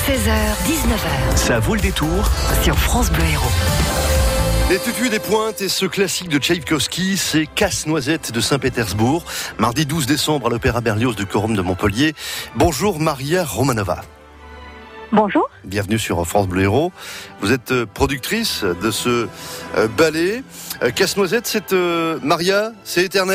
16h, 19h. Ça vaut le détour sur France Bleu Héros. Les tutus des pointes et ce classique de Tchaïkovski, c'est Casse-Noisette de Saint-Pétersbourg, mardi 12 décembre à l'Opéra Berlioz du Quorum de Montpellier. Bonjour Maria Romanova. Bonjour. Bienvenue sur France Bleu Héros. Vous êtes productrice de ce ballet. Casse-Noisette, c'est Maria, c'est éternel ?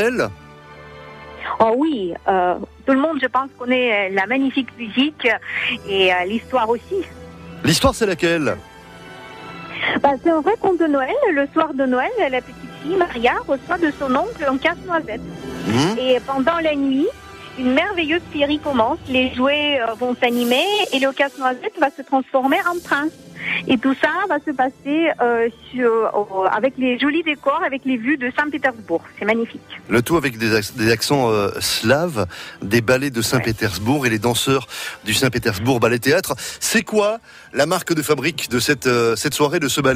Oh oui, tout le monde, je pense, connaît la magnifique musique et l'histoire aussi. L'histoire, c'est laquelle ? C'est un vrai conte de Noël. Le soir de Noël, la petite fille, Maria, reçoit de son oncle un casse-noisette. Et pendant la nuit, une merveilleuse féerie commence. Les jouets vont s'animer et le casse-noisette va se transformer en prince. Et tout ça va se passer avec les jolis décors, avec les vues de Saint-Pétersbourg. C'est magnifique. Le tout avec des accents slaves, des ballets de Saint-Pétersbourg et les danseurs du Saint-Pétersbourg Ballet Théâtre. C'est quoi la marque de fabrique de cette soirée, de ce ballet ?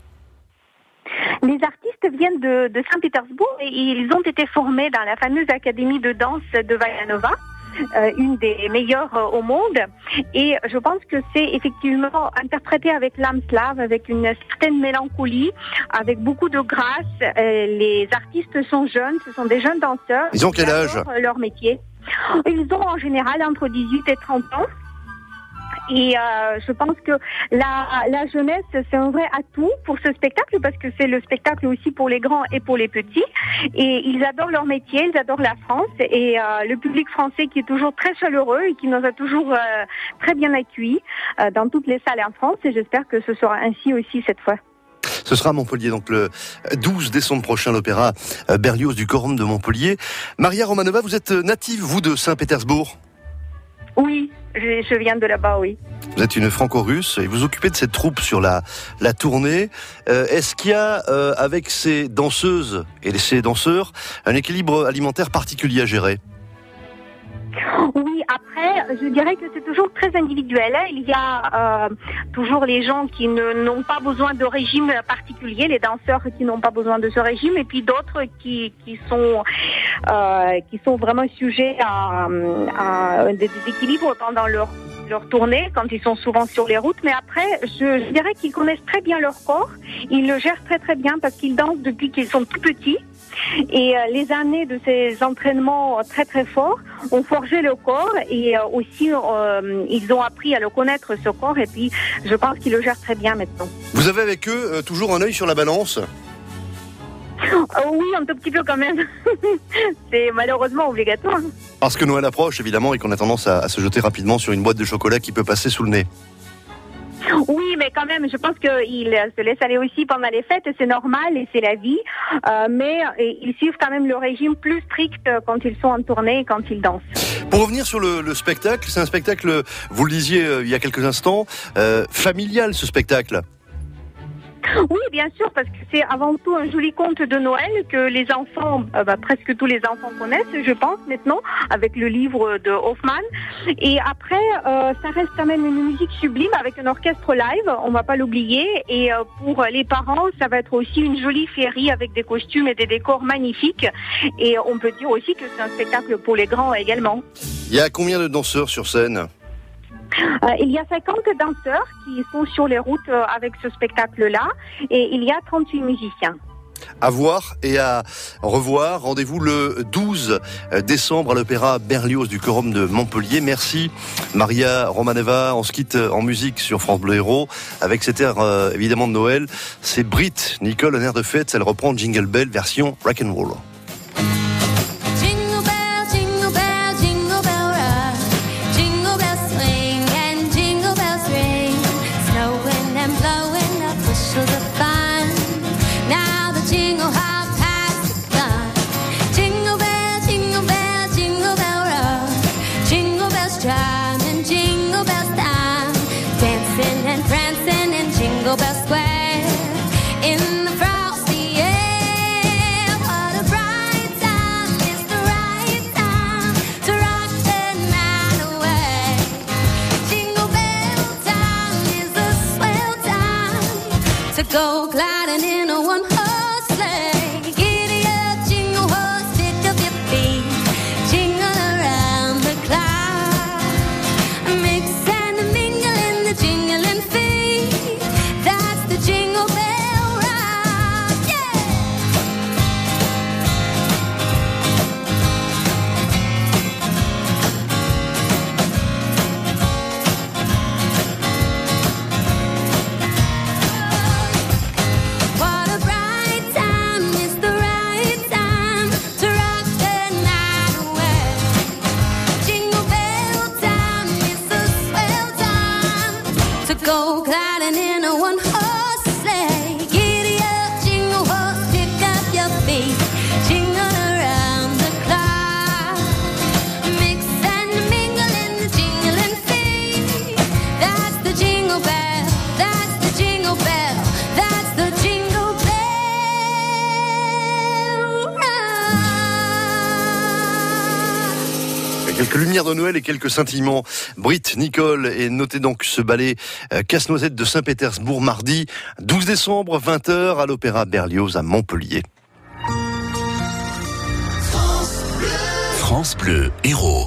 Les artistes viennent de Saint-Pétersbourg et ils ont été formés dans la fameuse académie de danse de Vaganova. Une des meilleures au monde, et je pense que c'est effectivement interprété avec l'âme slave, avec une certaine mélancolie, avec beaucoup de grâce. Les artistes sont jeunes, ce sont des jeunes danseurs. Ils ont quel âge ? Leur métier. Ils ont en général entre 18 et 30 ans. Et je pense que la jeunesse, c'est un vrai atout pour ce spectacle, parce que c'est le spectacle aussi pour les grands et pour les petits. Et ils adorent leur métier, ils adorent la France. Et le public français qui est toujours très chaleureux et qui nous a toujours très bien accueillis dans toutes les salles en France. Et j'espère que ce sera ainsi aussi cette fois. Ce sera à Montpellier, donc le 12 décembre prochain, l'Opéra Berlioz du Quorum de Montpellier. Maria Romanova, vous êtes native, vous, de Saint-Pétersbourg ? Oui, je viens de là-bas, oui. Vous êtes une franco-russe et vous occupez de cette troupe sur la tournée. Est-ce qu'il y a, avec ces danseuses et ces danseurs, un équilibre alimentaire particulier à gérer ? Oui, après, je dirais que c'est toujours très individuel. Il y a toujours les gens qui n'ont pas besoin de régime particulier, les danseurs qui n'ont pas besoin de ce régime, et puis d'autres qui sont vraiment sujets à des déséquilibres pendant leur tournée, quand ils sont souvent sur les routes. Mais après, je dirais qu'ils connaissent très bien leur corps. Ils le gèrent très très bien parce qu'ils dansent depuis qu'ils sont tout petits. Et les années de ces entraînements très très forts ont forgé le corps, et aussi ils ont appris à le connaître, ce corps, et puis je pense qu'ils le gèrent très bien maintenant. Vous avez avec eux toujours un œil sur la balance ? Oui, un tout petit peu quand même. C'est malheureusement obligatoire. Parce que Noël approche, évidemment, et qu'on a tendance à se jeter rapidement sur une boîte de chocolat qui peut passer sous le nez. Oui, mais quand même, je pense qu'ils se laissent aller aussi pendant les fêtes, c'est normal et c'est la vie. Mais ils suivent quand même le régime plus strict quand ils sont en tournée et quand ils dansent. Pour revenir sur le spectacle, c'est un spectacle, vous le disiez il y a quelques instants, familial, ce spectacle. Oui, bien sûr, parce que c'est avant tout un joli conte de Noël que les enfants, presque tous les enfants connaissent, je pense, maintenant, avec le livre de Hoffmann. Et après, ça reste quand même une musique sublime avec un orchestre live, on va pas l'oublier. Et pour les parents, ça va être aussi une jolie féerie avec des costumes et des décors magnifiques. Et on peut dire aussi que c'est un spectacle pour les grands également. Il y a combien de danseurs sur scène ? Il y a 50 danseurs qui sont sur les routes avec ce spectacle-là, et il y a 38 musiciens. À voir et à revoir. Rendez-vous le 12 décembre à l'Opéra Berlioz du Quorum de Montpellier. Merci Maria Romanova. On se quitte en musique sur France Bleu Héros avec cet air évidemment de Noël. C'est Brit Nicole, un air de fête. Elle reprend Jingle Bell version rock'n'roll. Jingle Bell Square in the frosty air. What a bright time, it's the right time to rock the night away. Jingle bell time is a swell time to go gliding in a one-horse sleigh. Giddy up, jingle horse, pick up your feet, jingle around the clock. Mix and mingle go gliding in a one-horse sleigh. Giddy up, jingle horse, pick up your feet, jingle around the clock. Mix and mingle in the jingling feet. That's the jingle bell, that's the jingle bell, that's the jingle bell rock. Quelques lumières de Noël et quelques scintillements. Britt, Nicole, et notez donc ce ballet Casse-Noisette de Saint-Pétersbourg mardi 12 décembre, 20h à l'Opéra Berlioz à Montpellier. France Bleu Héros.